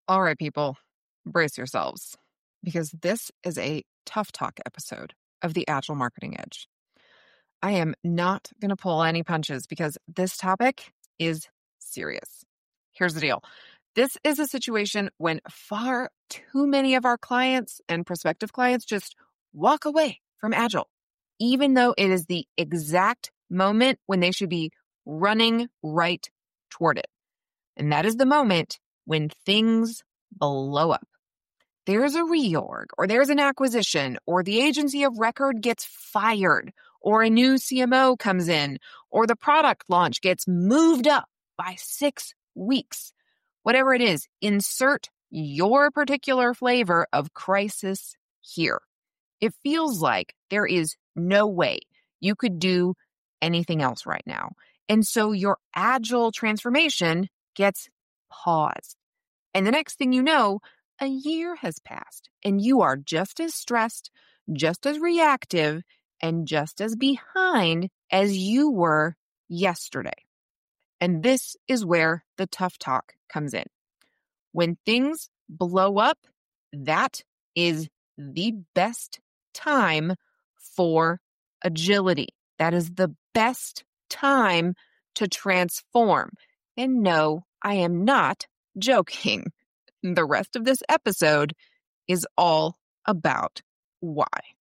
All right, people, brace yourselves because this is a tough talk episode of the Agile Marketing Edge. I am not going to pull any punches because this topic is serious. Here's the deal. This is a situation when far too many of our clients and prospective clients just walk away from Agile, even though it is the exact moment when they should be running right toward it. And that is the moment when things blow up. There's a reorg, or there's an acquisition, or the agency of record gets fired, or a new CMO comes in, or the product launch gets moved up by 6 weeks. Whatever it is, insert your particular flavor of crisis here. It feels like there is no way you could do anything else right now. And so your Agile transformation gets paused. And the next thing you know, a year has passed and you are just as stressed, just as reactive, and just as behind as you were yesterday. And this is where the tough talk comes in. When things blow up, that is the best time for agility. That is the best time to transform. And no, I am not joking. The rest of this episode is all about why.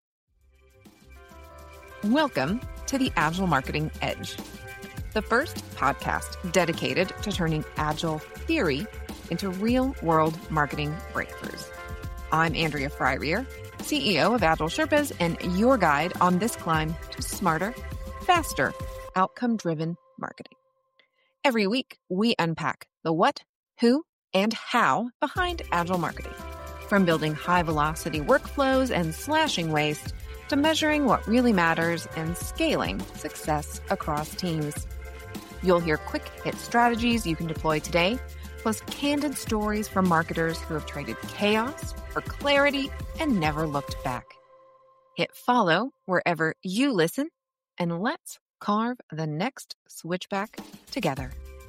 Welcome to the Agile Marketing Edge, the first podcast dedicated to turning Agile theory into real-world marketing breakthroughs. I'm Andrea Fryrear, CEO of Agile Sherpas, and your guide on this climb to smarter, faster, outcome-driven marketing. Every week, we unpack the what, who, and how behind Agile marketing, from building high-velocity workflows and slashing waste to measuring what really matters and scaling success across teams. You'll hear quick-hit strategies you can deploy today, plus candid stories from marketers who have traded chaos for clarity and never looked back. Hit follow wherever you listen, and let's carve the next switchback together.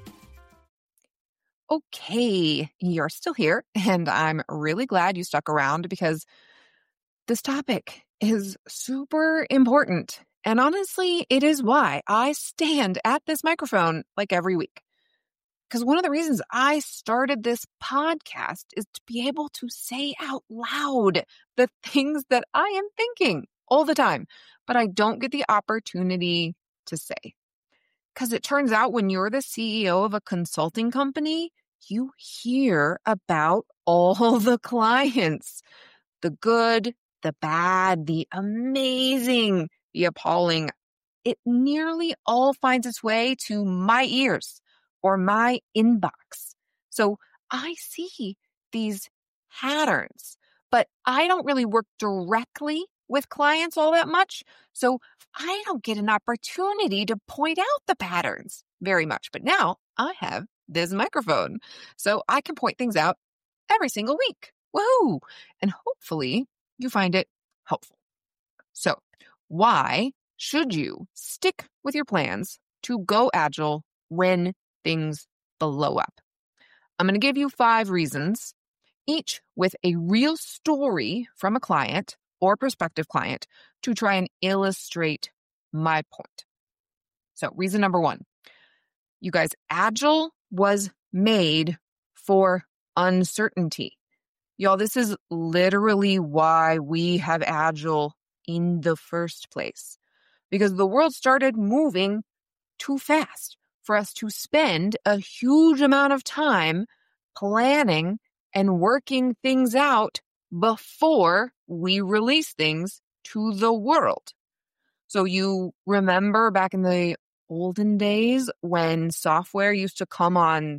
Okay, you're still here, and I'm really glad you stuck around because this topic is super important. And honestly, it is why I stand at this microphone like every week. Because one of the reasons I started this podcast is to be able to say out loud the things that I am thinking all the time, but I don't get the opportunity to say. Because it turns out when you're the CEO of a consulting company, you hear about all the clients, the good, the bad, the amazing, the appalling. It nearly all finds its way to my ears or my inbox. So I see these patterns, but I don't really work directly with clients all that much. So I don't get an opportunity to point out the patterns very much. But now I have this microphone, so I can point things out every single week. Woohoo! And hopefully you find it helpful. So why should you stick with your plans to go Agile when things blow up? I'm going to give you 5 reasons, each with a real story from a client or prospective client to try and illustrate my point. So reason number 1, you guys, Agile was made for uncertainty. Y'all, this is literally why we have Agile in the first place, because the world started moving too fast for us to spend a huge amount of time planning and working things out before we release things to the world. So you remember back in the olden days when software used to come on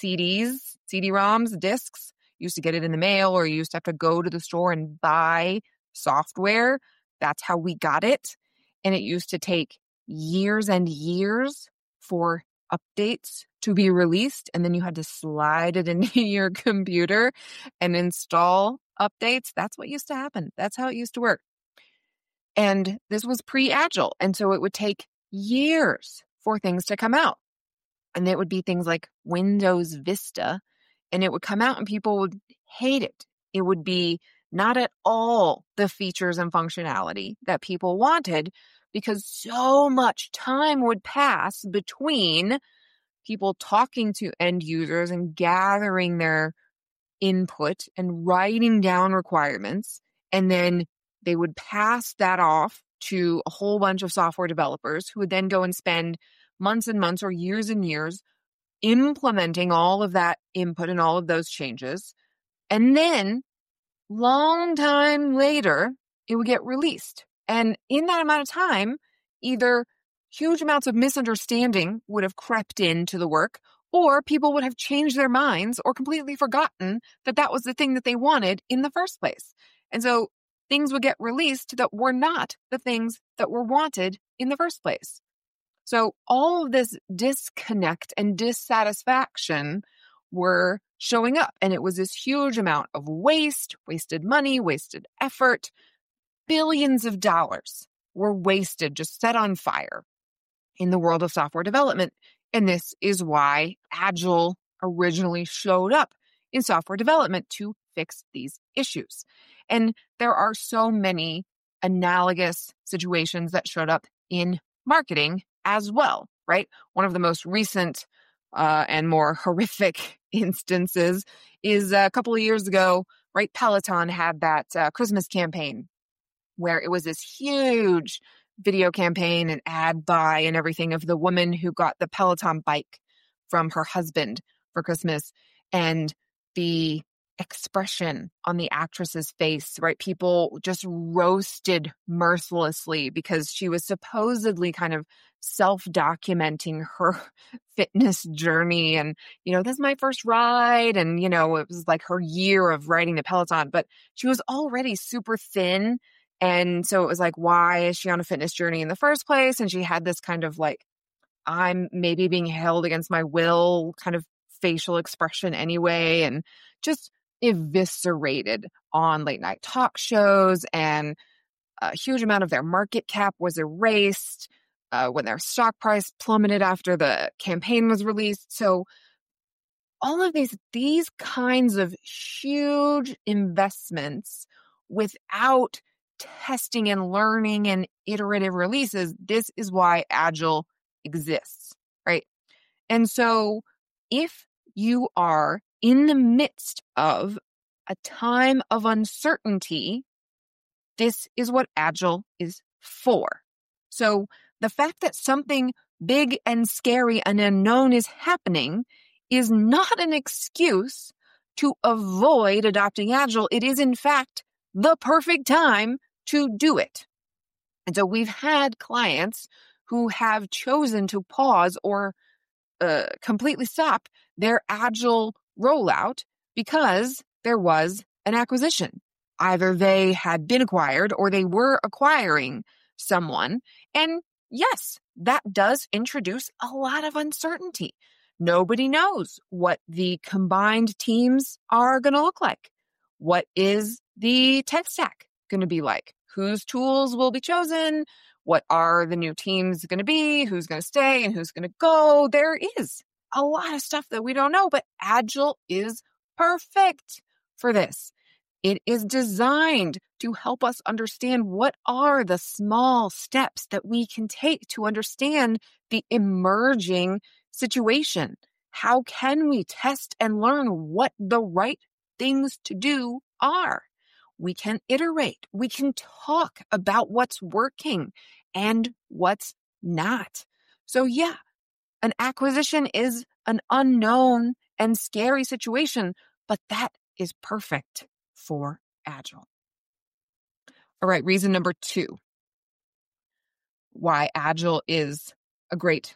CDs, CD-ROMs, discs, you used to get it in the mail, or you used to have to go to the store and buy software. That's how we got it. And it used to take years and years for updates to be released. And then you had to slide it into your computer and install updates. That's what used to happen. That's how it used to work. And this was pre-Agile. And so it would take years for things to come out. And it would be things like Windows Vista and it would come out and people would hate it. It would be not at all the features and functionality that people wanted because so much time would pass between people talking to end users and gathering their input and writing down requirements. And then they would pass that off to a whole bunch of software developers who would then go and spend months and months or years and years implementing all of that input and all of those changes. And then long time later, it would get released. And in that amount of time, either huge amounts of misunderstanding would have crept into the work, or people would have changed their minds or completely forgotten that that was the thing that they wanted in the first place. And so things would get released that were not the things that were wanted in the first place. So all of this disconnect and dissatisfaction were showing up. And it was this huge amount of wasted money, wasted effort. Billions of dollars were wasted, just set on fire in the world of software development. And this is why Agile originally showed up in software development to fix these issues. And there are so many analogous situations that showed up in marketing as well, right? One of the most recent and more horrific instances is a couple of years ago, right? Peloton had that Christmas campaign where it was this huge video campaign and ad buy and everything of the woman who got the Peloton bike from her husband for Christmas, and the expression on the actress's face, right? People just roasted mercilessly because she was supposedly kind of self-documenting her fitness journey. And, this is my first ride. And, it was like her year of riding the Peloton, but she was already super thin. And so it was like, why is she on a fitness journey in the first place? And she had this kind of like, I'm maybe being held against my will kind of facial expression anyway, and just eviscerated on late night talk shows, and a huge amount of their market cap was erased when their stock price plummeted after the campaign was released. So all of these kinds of huge investments without testing and learning and iterative releases, this is why Agile exists, right? And so if you are in the midst of a time of uncertainty, this is what Agile is for. So the fact that something big and scary and unknown is happening is not an excuse to avoid adopting Agile. It is, in fact, the perfect time to do it. And so we've had clients who have chosen to pause or completely stop their Agile rollout because there was an acquisition. Either they had been acquired or they were acquiring someone. And yes, that does introduce a lot of uncertainty. Nobody knows what the combined teams are going to look like. What is the tech stack going to be like? Whose tools will be chosen? What are the new teams going to be? Who's going to stay and who's going to go? There is a lot of stuff that we don't know, but Agile is perfect for this. It is designed to help us understand what are the small steps that we can take to understand the emerging situation. How can we test and learn what the right things to do are? We can iterate. We can talk about what's working and what's not. So yeah, an acquisition is an unknown and scary situation, but that is perfect for Agile. All right, reason number 2, why Agile is a great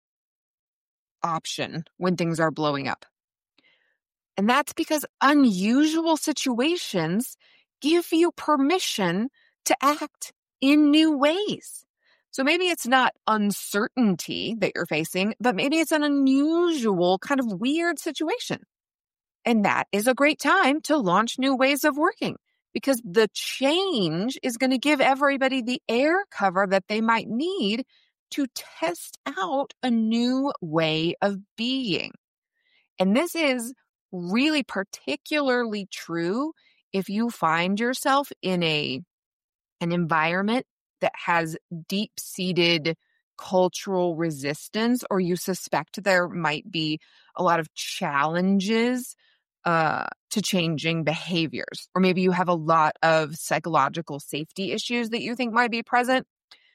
option when things are blowing up. And that's because unusual situations give you permission to act in new ways. So maybe it's not uncertainty that you're facing, but maybe it's an unusual kind of weird situation. And that is a great time to launch new ways of working because the change is going to give everybody the air cover that they might need to test out a new way of being. And this is really particularly true if you find yourself in an environment that has deep-seated cultural resistance, or you suspect there might be a lot of challenges to changing behaviors, or maybe you have a lot of psychological safety issues that you think might be present.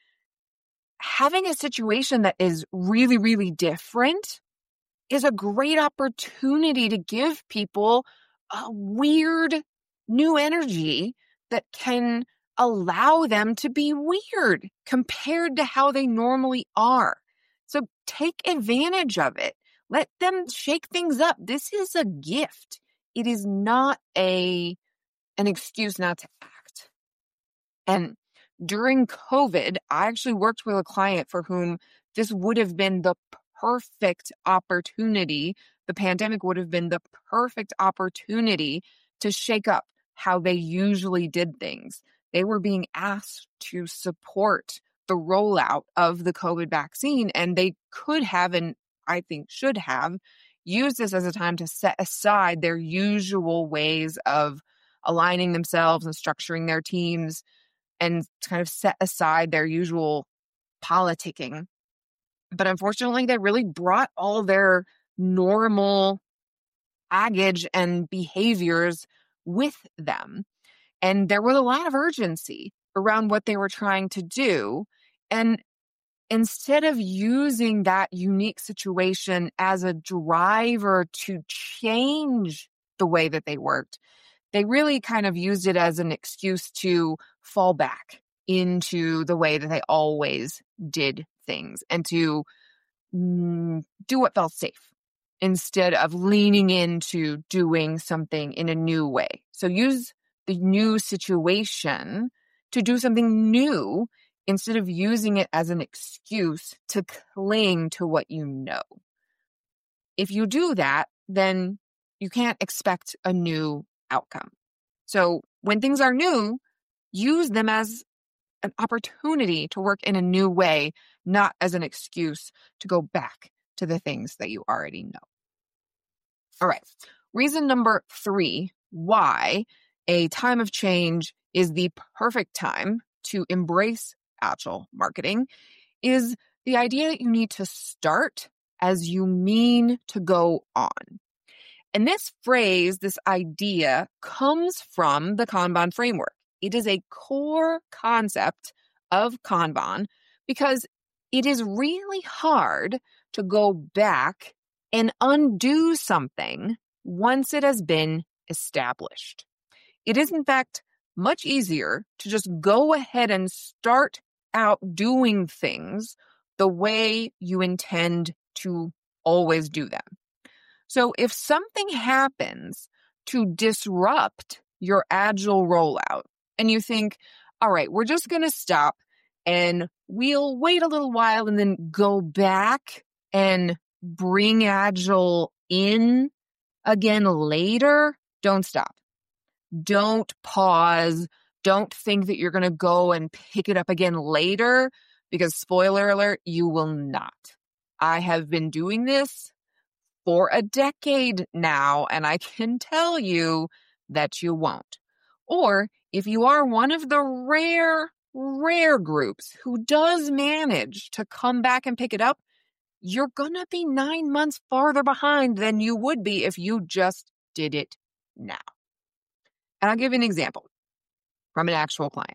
Having a situation that is really, really different is a great opportunity to give people a weird new energy that can allow them to be weird compared to how they normally are. So take advantage of it. Let them shake things up. This is a gift. It is not an excuse not to act. And during COVID, I actually worked with a client for whom this would have been the perfect opportunity. The pandemic would have been the perfect opportunity to shake up how they usually did things. They were being asked to support the rollout of the COVID vaccine, and they could have, and I think should have, used this as a time to set aside their usual ways of aligning themselves and structuring their teams, and kind of set aside their usual politicking. But unfortunately, they really brought all their normal baggage and behaviors with them. And there was a lot of urgency around what they were trying to do. And instead of using that unique situation as a driver to change the way that they worked, they really kind of used it as an excuse to fall back into the way that they always did things and to do what felt safe instead of leaning into doing something in a new way. So use the new situation to do something new instead of using it as an excuse to cling to what you know. If you do that, then you can't expect a new outcome. So when things are new, use them as an opportunity to work in a new way, not as an excuse to go back to the things that you already know. All right. Reason number 3, why a time of change is the perfect time to embrace agile marketing, is the idea that you need to start as you mean to go on. And this phrase, this idea, comes from the Kanban framework. It is a core concept of Kanban because it is really hard to go back and undo something once it has been established. It is, in fact, much easier to just go ahead and start out doing things the way you intend to always do them. So if something happens to disrupt your agile rollout and you think, all right, we're just going to stop and we'll wait a little while and then go back and bring agile in again later, don't stop. Don't pause. Don't think that you're going to go and pick it up again later, because spoiler alert, you will not. I have been doing this for a decade now, and I can tell you that you won't. Or if you are one of the rare groups who does manage to come back and pick it up, you're going to be 9 months farther behind than you would be if you just did it now. And I'll give you an example from an actual client.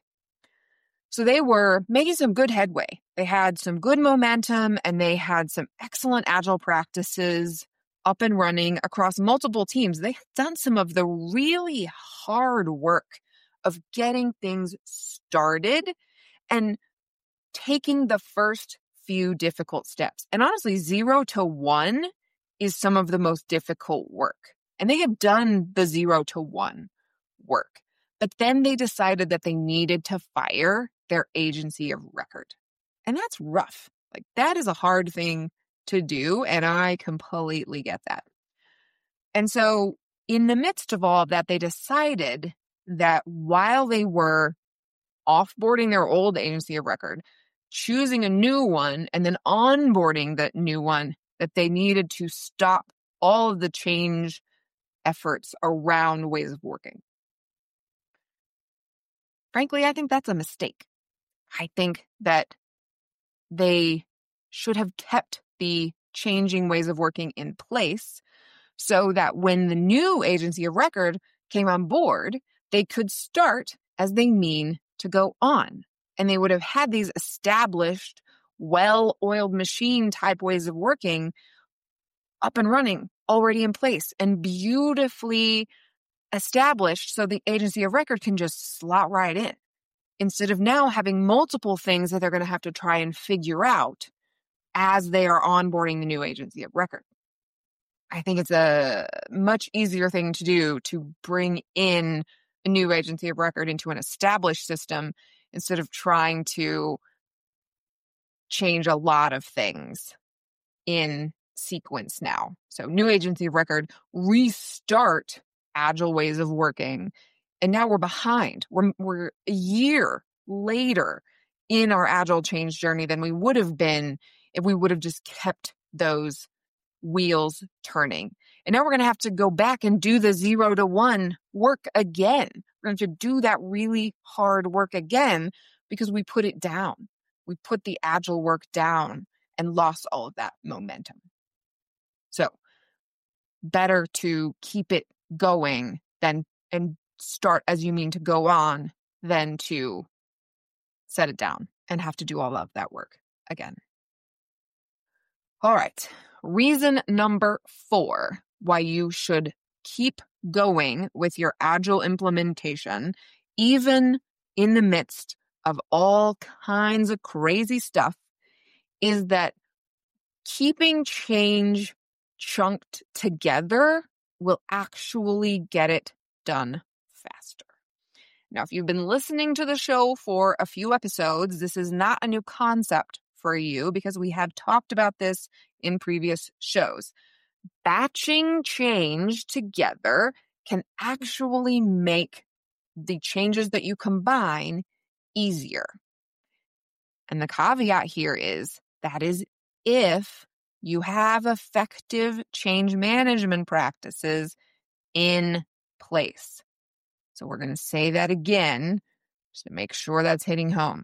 So they were making some good headway. They had some good momentum and they had some excellent agile practices up and running across multiple teams. They had done some of the really hard work of getting things started and taking the first few difficult steps. And honestly, 0 to 1 is some of the most difficult work. And they had done the 0 to 1 work. But then they decided that they needed to fire their agency of record. And that's rough. Like, that is a hard thing to do, and I completely get that. And so in the midst of all of that, they decided that while they were offboarding their old agency of record, choosing a new one, and then onboarding that new one, that they needed to stop all of the change efforts around ways of working. Frankly, I think that's a mistake. I think that they should have kept the changing ways of working in place so that when the new agency of record came on board, they could start as they mean to go on. And they would have had these established, well-oiled machine type ways of working up and running, already in place, and beautifully established so the agency of record can just slot right in, instead of now having multiple things that they're going to have to try and figure out as they are onboarding the new agency of record. I think it's a much easier thing to do to bring in a new agency of record into an established system instead of trying to change a lot of things in sequence now. So new agency of record, restart agile ways of working. And now we're behind. We're a year later in our agile change journey than we would have been if we would have just kept those wheels turning. And now we're going to have to go back and do the 0 to 1 work again. We're going to do that really hard work again because we put it down. We put the agile work down and lost all of that momentum. So better to keep it going and start as you mean to go on than to set it down and have to do all of that work again. All right. Reason number 4 why you should keep going with your agile implementation, even in the midst of all kinds of crazy stuff, is that keeping change chunked together will actually get it done faster. Now, if you've been listening to the show for a few episodes, this is not a new concept for you because we have talked about this in previous shows. Batching change together can actually make the changes that you combine easier. And the caveat here is that is if you have effective change management practices in place. So we're going to say that again, just to make sure that's hitting home.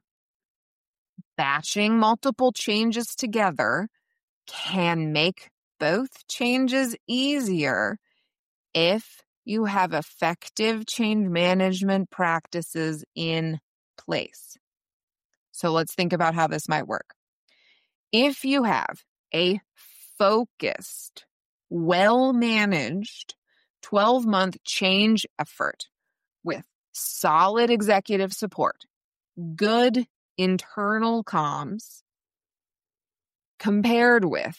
Batching multiple changes together can make both changes easier if you have effective change management practices in place. So let's think about how this might work. If you have a focused, well-managed 12-month change effort with solid executive support, good internal comms, compared with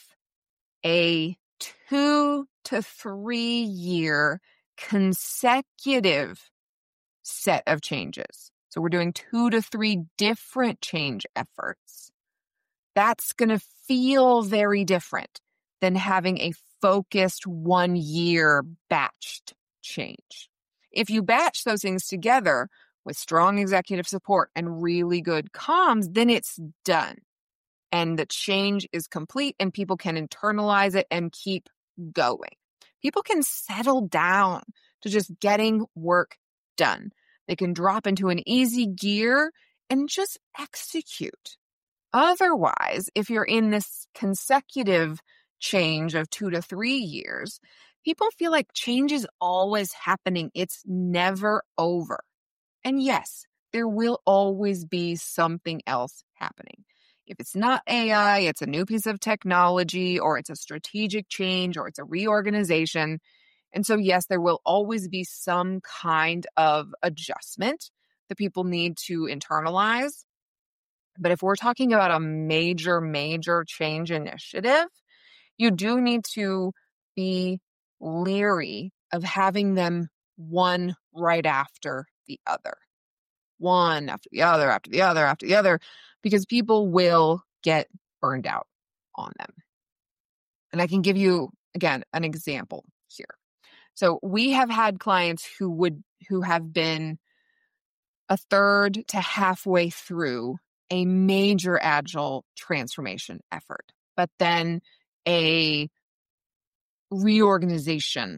a 2 to 3 year consecutive set of changes. So we're doing 2 to 3 different change efforts. That's going to feel very different than having a focused 1 year batched change. If you batch those things together with strong executive support and really good comms, then it's done. And the change is complete and people can internalize it and keep going. People can settle down to just getting work done. They can drop into an easy gear and just execute. Otherwise, if you're in this consecutive change of 2 to 3 years, people feel like change is always happening. It's never over. And yes, there will always be something else happening. If it's not AI, it's a new piece of technology, or it's a strategic change, or it's a reorganization. And so, yes, there will always be some kind of adjustment that people need to internalize. But if we're talking about a major change initiative, you do need to be leery of having them one right after the other. One after the other, after the other, after the other, because people will get burned out on them. And I can give you, again, an example here. So we have had clients who have been a third to halfway through a major agile transformation effort, but then a reorganization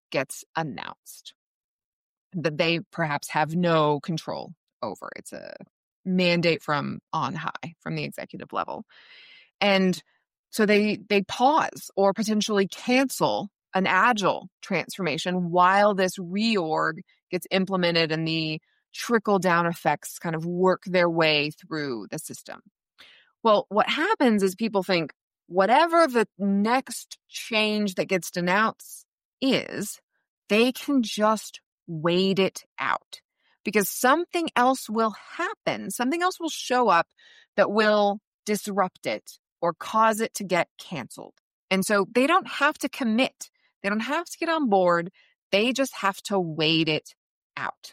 gets announced that they perhaps have no control over. It's a mandate from on high, from the executive level. And so they pause or potentially cancel an agile transformation while this reorg gets implemented and the trickle-down effects kind of work their way through the system. Well, what happens is people think whatever the next change that gets announced is, they can just wait it out because something else will happen. Something else will show up that will disrupt it or cause it to get canceled. And so they don't have to commit. They don't have to get on board. They just have to wait it out.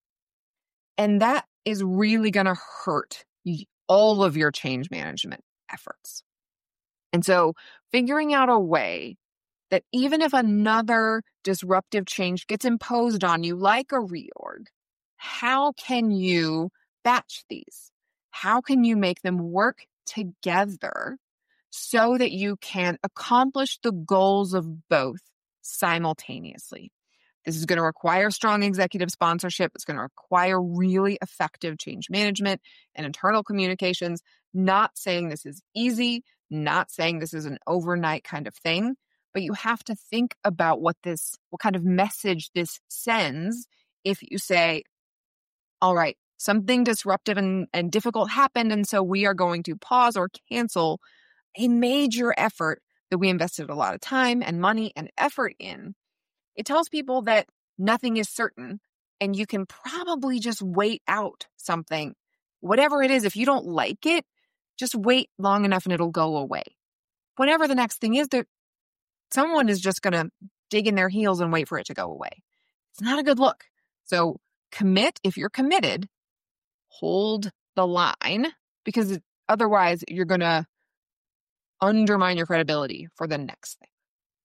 And that is really going to hurt all of your change management efforts. And so figuring out a way that even if another disruptive change gets imposed on you, like a reorg, how can you batch these? How can you make them work together so that you can accomplish the goals of both simultaneously? This is going to require strong executive sponsorship. It's going to require really effective change management and internal communications. Not saying this is easy, not saying this is an overnight kind of thing, but you have to think about what kind of message this sends if you say, all right, something disruptive and difficult happened, and so we are going to pause or cancel a major effort that we invested a lot of time and money and effort in. It tells people that nothing is certain and you can probably just wait out something. Whatever it is, if you don't like it, just wait long enough and it'll go away. Whatever the next thing is, someone is just going to dig in their heels and wait for it to go away. It's not a good look. So commit. If you're committed, hold the line, because otherwise you're going to undermine your credibility for the next thing.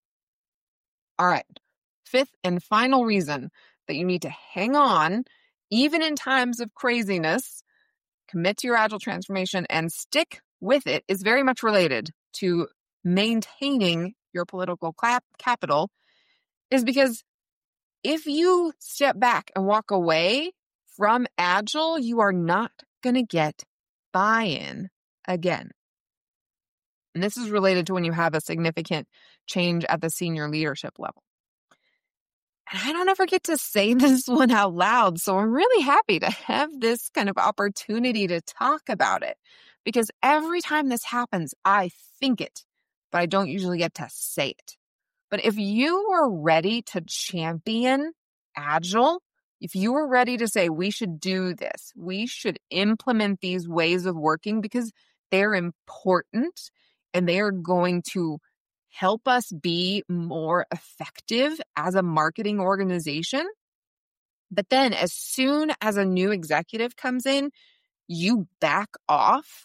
All right. Fifth and final reason that you need to hang on, even in times of craziness, commit to your agile transformation and stick with it, is very much related to maintaining your political capital, is because if you step back and walk away from agile, you are not going to get buy-in again. And this is related to when you have a significant change at the senior leadership level. And I don't ever get to say this one out loud, so I'm really happy to have this kind of opportunity to talk about it, because every time this happens, I think it, but I don't usually get to say it. But if you are ready to champion agile, if you are ready to say we should do this, we should implement these ways of working because they're important and they are going to help us be more effective as a marketing organization. But then as soon as a new executive comes in, you back off.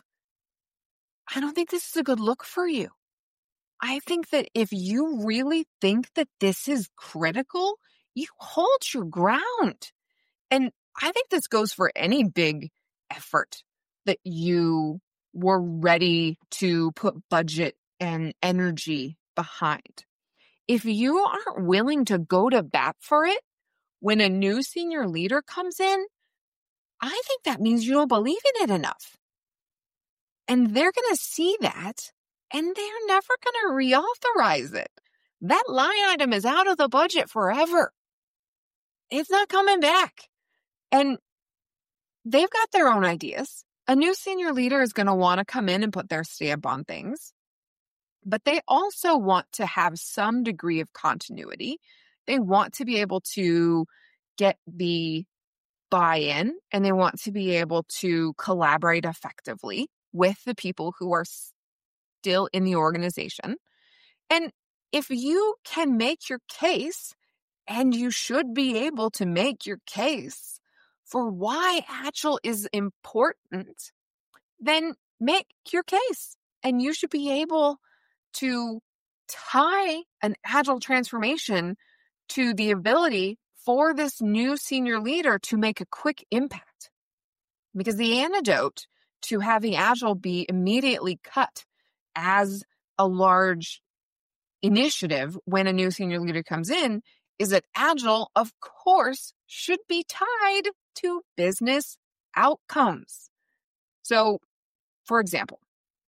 I don't think this is a good look for you. I think that if you really think that this is critical, you hold your ground. And I think this goes for any big effort that you were ready to put budget and energy behind. If you aren't willing to go to bat for it when a new senior leader comes in, I think that means you don't believe in it enough. And they're going to see that, and they're never going to reauthorize it. That line item is out of the budget forever. It's not coming back. And they've got their own ideas. A new senior leader is going to want to come in and put their stamp on things. But they also want to have some degree of continuity. They want to be able to get the buy-in, and they want to be able to collaborate effectively with the people who are still in the organization. And if you can make your case, and you should be able to make your case for why Agile is important, then make your case. And you should be able to tie an Agile transformation to the ability for this new senior leader to make a quick impact. Because the antidote to having Agile be immediately cut as a large initiative when a new senior leader comes in is that Agile, of course, should be tied to business outcomes. So, for example,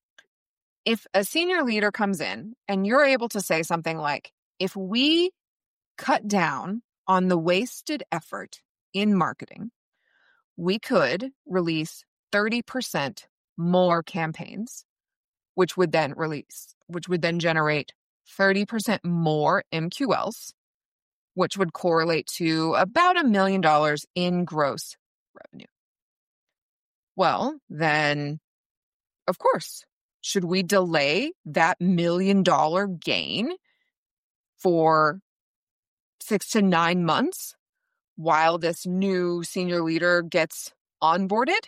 if a senior leader comes in and you're able to say something like, if we cut down on the wasted effort in marketing, we could release 30% more campaigns, which would then generate 30% more MQLs, which would correlate to about $1 million in gross revenue. Well, then, of course, should we delay that $1 million gain for 6 to 9 months while this new senior leader gets onboarded?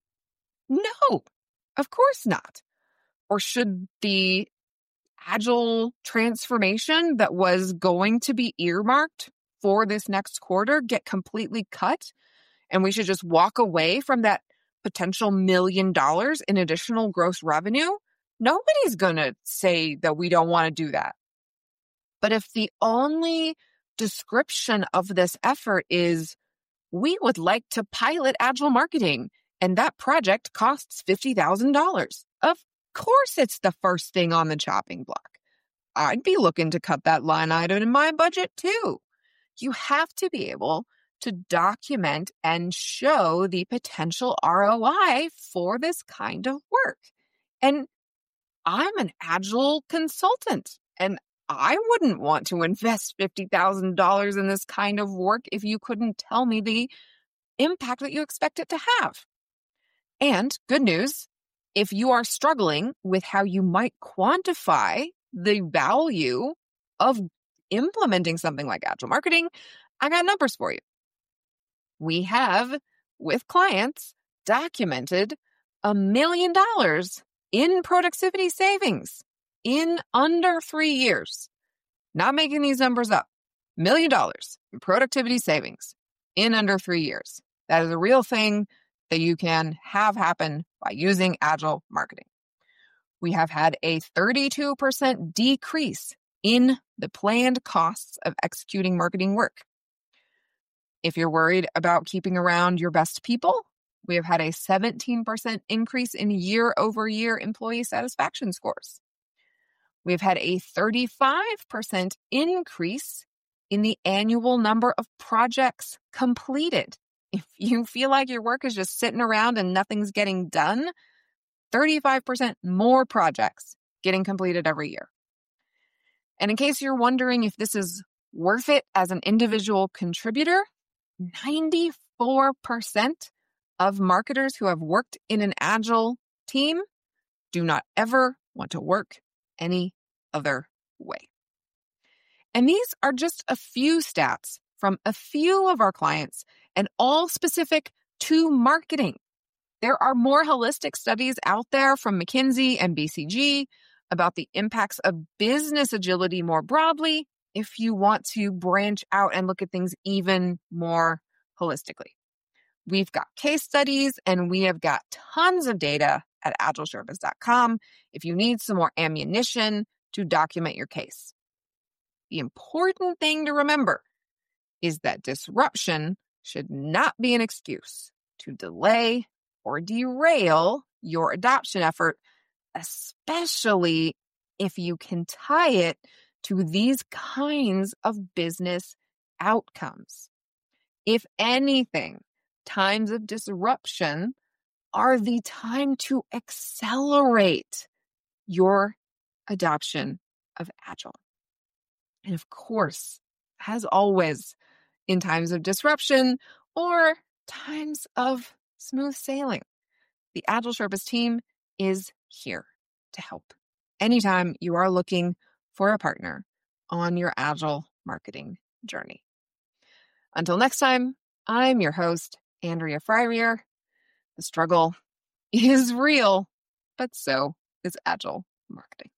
No, of course not. Or should the Agile transformation that was going to be earmarked for this next quarter get completely cut, and we should just walk away from that potential $1 million in additional gross revenue? Nobody's going to say that we don't want to do that. But if the only description of this effort is, we would like to pilot Agile marketing, and that project costs $50,000, of course it's the first thing on the chopping block. I'd be looking to cut that line item in my budget too. You have to be able to document and show the potential ROI for this kind of work. And I'm an Agile consultant, and I wouldn't want to invest $50,000 in this kind of work if you couldn't tell me the impact that you expect it to have. And good news, if you are struggling with how you might quantify the value of implementing something like Agile marketing, I got numbers for you. We have, with clients, documented $1 million in productivity savings in under 3 years. Not making these numbers up. $1 million in productivity savings in under 3 years. That is a real thing that you can have happen by using Agile marketing. We have had a 32% decrease in the planned costs of executing marketing work. If you're worried about keeping around your best people, we have had a 17% increase in year-over-year employee satisfaction scores. We've had a 35% increase in the annual number of projects completed. If you feel like your work is just sitting around and nothing's getting done, 35% more projects getting completed every year. And in case you're wondering if this is worth it as an individual contributor, 94% of marketers who have worked in an Agile team do not ever want to work any other way. And these are just a few stats from a few of our clients, and all specific to marketing. There are more holistic studies out there from McKinsey and BCG about the impacts of business agility more broadly if you want to branch out and look at things even more holistically. We've got case studies and we have got tons of data at agileservice.com if you need some more ammunition to document your case. The important thing to remember is that disruption should not be an excuse to delay or derail your adoption effort, especially if you can tie it to these kinds of business outcomes. If anything, times of disruption are the time to accelerate your adoption of Agile. And of course, as always, in times of disruption or times of smooth sailing, the Agile Service team is here to help anytime you are looking for a partner on your Agile marketing journey. Until next time, I'm your host, Andrea Fryrier. The struggle is real, but so is Agile marketing.